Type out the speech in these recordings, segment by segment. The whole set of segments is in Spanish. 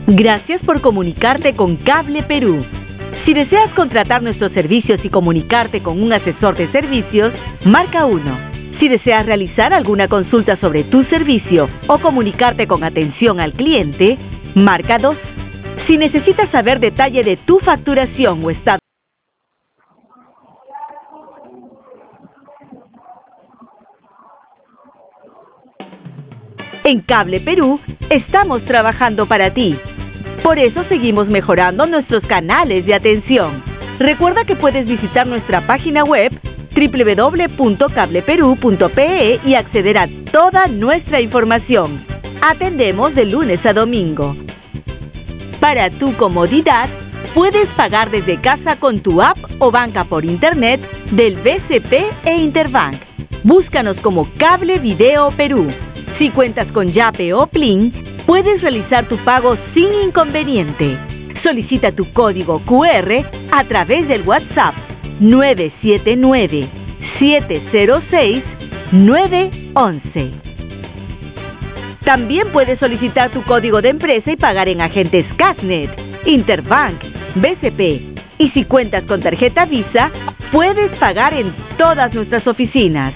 Gracias por comunicarte con Cable Perú. Si deseas contratar nuestros servicios y comunicarte con un asesor de servicios, marca 1. Si deseas realizar alguna consulta sobre tu servicio o comunicarte con atención al cliente, marca 2. Si necesitas saber detalle de tu facturación o estado. En Cable Perú, estamos trabajando para ti. Por eso seguimos mejorando nuestros canales de atención. Recuerda que puedes visitar nuestra página web www.cableperu.pe y acceder a toda nuestra información. Atendemos de lunes a domingo. Para tu comodidad, puedes pagar desde casa con tu app o banca por internet del BCP e Interbank. Búscanos como Cable Video Perú. Si cuentas con Yape o Plin, puedes realizar tu pago sin inconveniente. Solicita tu código QR a través del WhatsApp 979-706-911. También puedes solicitar tu código de empresa y pagar en agentes Casnet, Interbank, BCP. Y si cuentas con tarjeta Visa, puedes pagar en todas nuestras oficinas.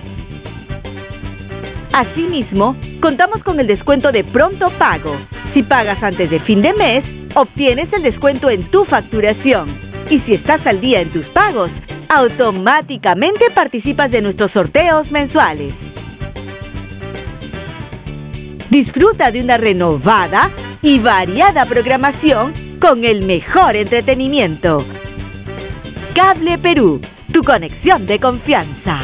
Asimismo, contamos con el descuento de pronto pago. Si pagas antes de fin de mes, obtienes el descuento en tu facturación. Y si estás al día en tus pagos, automáticamente participas de nuestros sorteos mensuales. Disfruta de una renovada y variada programación con el mejor entretenimiento. Cable Perú, tu conexión de confianza.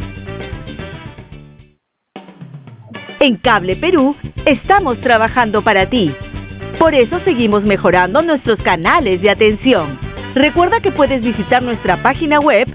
En Cable Perú, estamos trabajando para ti. Por eso seguimos mejorando nuestros canales de atención. Recuerda que puedes visitar nuestra página web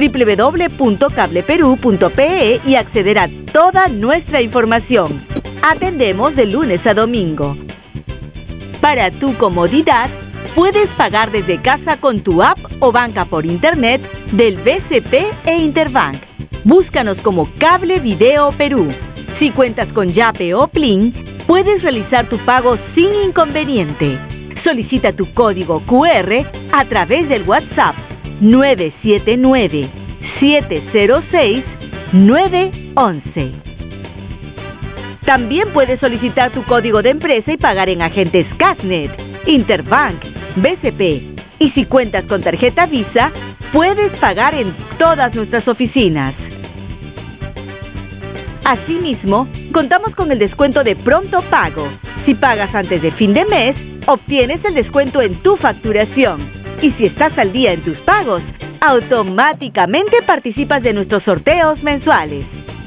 www.cableperu.pe y acceder a toda nuestra información. Atendemos de lunes a domingo. Para tu comodidad, puedes pagar desde casa con tu app o banca por internet del BCP e Interbank. Búscanos como Cable Video Perú. Si cuentas con Yape o Plin, puedes realizar tu pago sin inconveniente. Solicita tu código QR a través del WhatsApp 979-706-911. También puedes solicitar tu código de empresa y pagar en agentes Casnet, Interbank, BCP. Y si cuentas con tarjeta Visa, puedes pagar en todas nuestras oficinas. Asimismo, contamos con el descuento de pronto pago. Si pagas antes de fin de mes, obtienes el descuento en tu facturación. Y si estás al día en tus pagos, automáticamente participas de nuestros sorteos mensuales.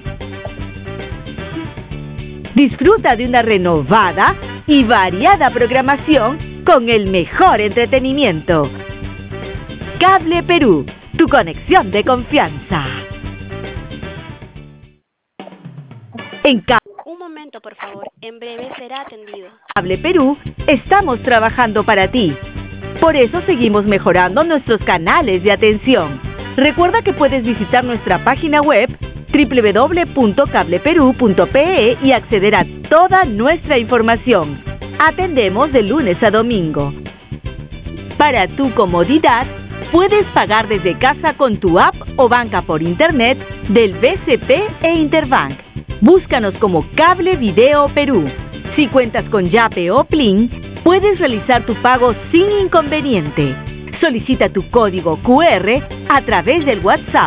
Disfruta de una renovada y variada programación con el mejor entretenimiento. Cable Perú, tu conexión de confianza. Un momento, por favor. En breve será atendido. Cable Perú, estamos trabajando para ti. Por eso seguimos mejorando nuestros canales de atención. Recuerda que puedes visitar nuestra página web www.cableperu.pe y acceder a toda nuestra información. Atendemos de lunes a domingo. Para tu comodidad, puedes pagar desde casa con tu app o banca por internet del BCP e Interbank. Búscanos como Cable Video Perú. Si cuentas con Yape o Plin, puedes realizar tu pago sin inconveniente. Solicita tu código QR a través del WhatsApp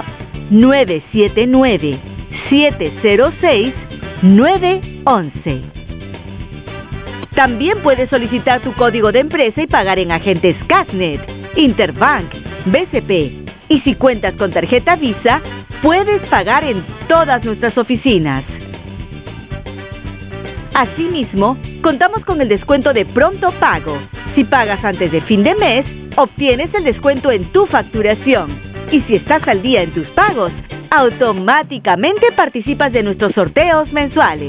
979-706-911. También puedes solicitar tu código de empresa y pagar en agentes Casnet, Interbank, BCP. Y si cuentas con tarjeta Visa, puedes pagar en todas nuestras oficinas. Asimismo, contamos con el descuento de pronto pago. Si pagas antes de fin de mes, obtienes el descuento en tu facturación. Y si estás al día en tus pagos, automáticamente participas de nuestros sorteos mensuales.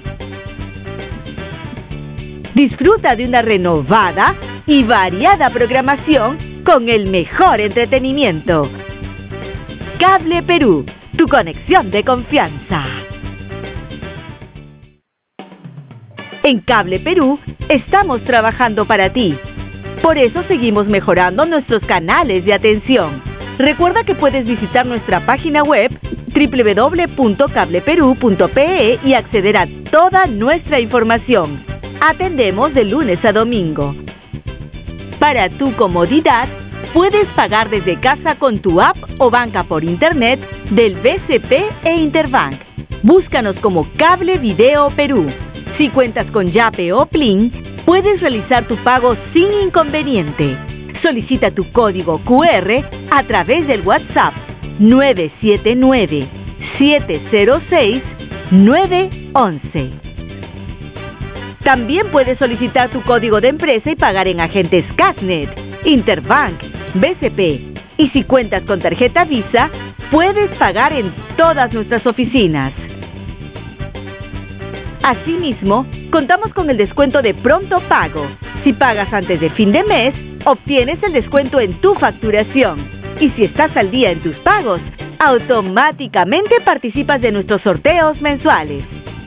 Disfruta de una renovada y variada programación con el mejor entretenimiento. Cable Perú, tu conexión de confianza. En Cable Perú estamos trabajando para ti. Por eso seguimos mejorando nuestros canales de atención. Recuerda que puedes visitar nuestra página web www.cableperú.pe y acceder a toda nuestra información. Atendemos de lunes a domingo. Para tu comodidad, puedes pagar desde casa con tu app o banca por internet del BCP e Interbank. Búscanos como Cable Video Perú. Si cuentas con Yape o Plin, puedes realizar tu pago sin inconveniente. Solicita tu código QR a través del WhatsApp 979-706-911. También puedes solicitar tu código de empresa y pagar en agentes Casnet, Interbank, BCP. Y si cuentas con tarjeta Visa, puedes pagar en todas nuestras oficinas. Asimismo, contamos con el descuento de pronto pago. Si pagas antes de fin de mes, obtienes el descuento en tu facturación. Y si estás al día en tus pagos, automáticamente participas de nuestros sorteos mensuales.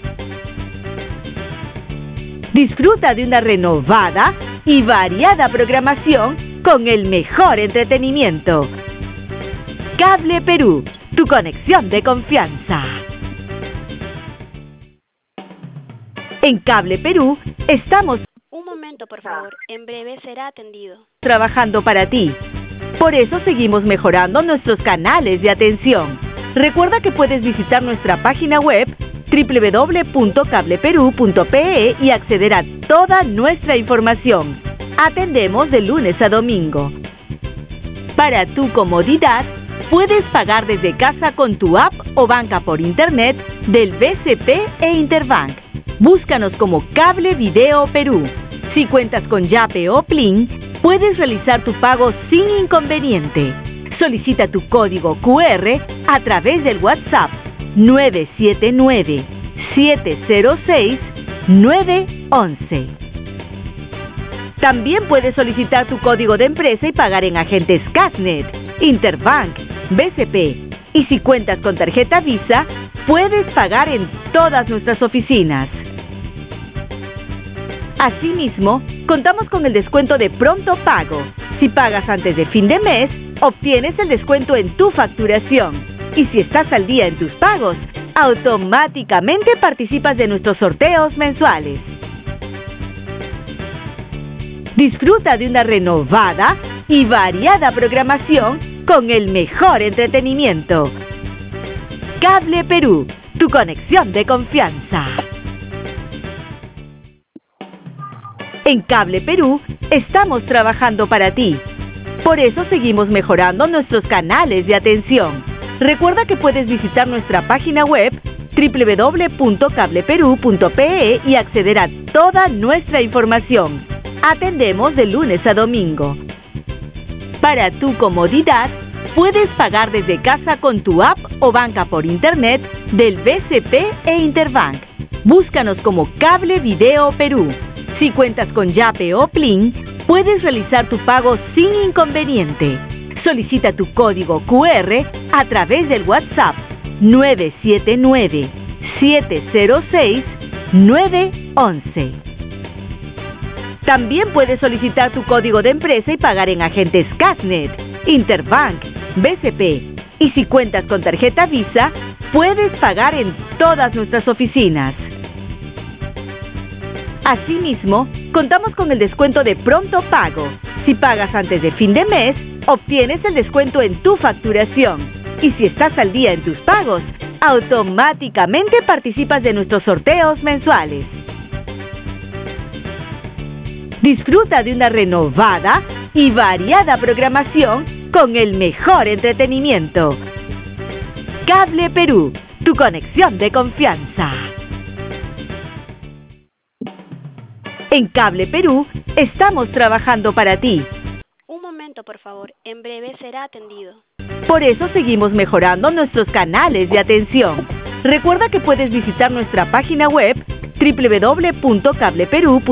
Disfruta de una renovada y variada programación con el mejor entretenimiento. Cable Perú, tu conexión de confianza. En Cable Perú estamos Un momento, por favor. En breve será atendido. trabajando para ti. Por eso seguimos mejorando nuestros canales de atención. Recuerda que puedes visitar nuestra página web www.cableperú.pe y acceder a toda nuestra información. Atendemos de lunes a domingo. Para tu comodidad, puedes pagar desde casa con tu app o banca por internet del BCP e Interbank. Búscanos como Cable Video Perú. Si cuentas con Yape o Plin, puedes realizar tu pago sin inconveniente. Solicita tu código QR a través del WhatsApp 979-706-911. También puedes solicitar tu código de empresa y pagar en agentes Casnet, Interbank, BCP. Y si cuentas con tarjeta Visa, puedes pagar en todas nuestras oficinas. Asimismo, contamos con el descuento de pronto pago. Si pagas antes de fin de mes, obtienes el descuento en tu facturación. Y si estás al día en tus pagos, automáticamente participas de nuestros sorteos mensuales. Disfruta de una renovada y variada programación con el mejor entretenimiento. Cable Perú, tu conexión de confianza. En Cable Perú estamos trabajando para ti. Por eso seguimos mejorando nuestros canales de atención. Recuerda que puedes visitar nuestra página web www.cableperú.pe y acceder a toda nuestra información. Atendemos de lunes a domingo. Para tu comodidad, puedes pagar desde casa con tu app o banca por internet del BCP e Interbank. Búscanos como Cable Video Perú. Si cuentas con Yape o Plin, puedes realizar tu pago sin inconveniente. Solicita tu código QR a través del WhatsApp 979-706-911. También puedes solicitar tu código de empresa y pagar en agentes Casnet, Interbank, BCP. Y si cuentas con tarjeta Visa, puedes pagar en todas nuestras oficinas. Asimismo, contamos con el descuento de pronto pago. Si pagas antes de fin de mes, obtienes el descuento en tu facturación. Y si estás al día en tus pagos, automáticamente participas de nuestros sorteos mensuales. Disfruta de una renovada y variada programación con el mejor entretenimiento. Cable Perú, tu conexión de confianza. En Cable Perú estamos trabajando para ti. Un momento, por favor. En breve será atendido. Por eso seguimos mejorando nuestros canales de atención. Recuerda que puedes visitar nuestra página web www.cableperú.pe